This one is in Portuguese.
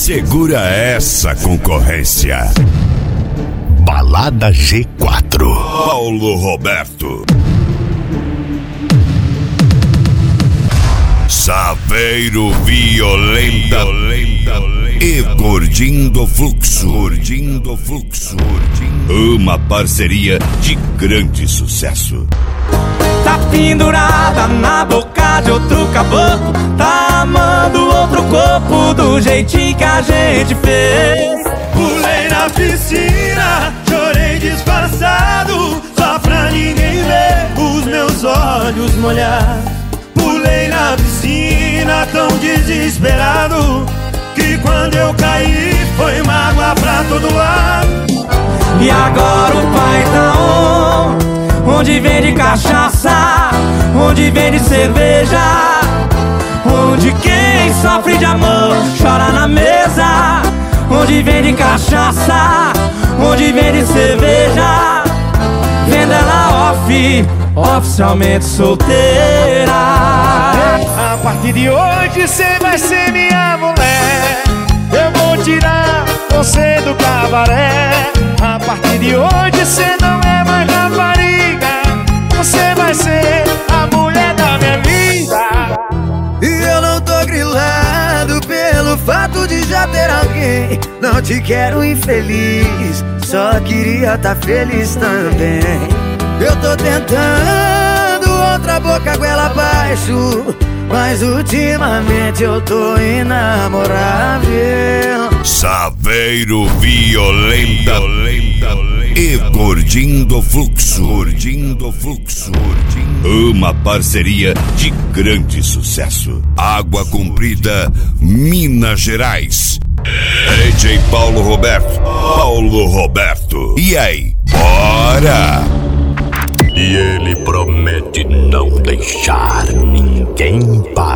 Segura essa, concorrência. Balada G4. Paulo Roberto. Saveiro Violenta e Gordinho do Fluxo. Uma parceria de grande sucesso. Tá pendurada na boca de outro caboclo, tá amando outro corpo do jeitinho que a gente fez. Pulei na piscina, chorei disfarçado, só pra ninguém ver os meus olhos molhar. Pulei na piscina tão desesperado que quando eu caí foi mágoa pra todo lado. E agora o pai tá onde vende cachaça, onde vende cerveja, onde quem sofre de amor chora na mesa. Onde vende cachaça, onde vende cerveja, vendo ela oficialmente solteira. A partir de hoje cê vai ser minha mulher, eu vou tirar você do cabaré. A partir de hoje cê não é mais rapariga, você vai ser a mulher da minha vida. E eu não tô grilado pelo fato de já ter alguém. Não te quero infeliz, só queria tá feliz também. Eu tô tentando outra boca goela abaixo, mas ultimamente eu tô inamorável. Saveiro Violenta e Gordinho do Fluxo. Uma parceria de grande sucesso. Água Comprida, Minas Gerais. DJ Paulo Roberto. E aí, bora! E ele promete não deixar ninguém parar.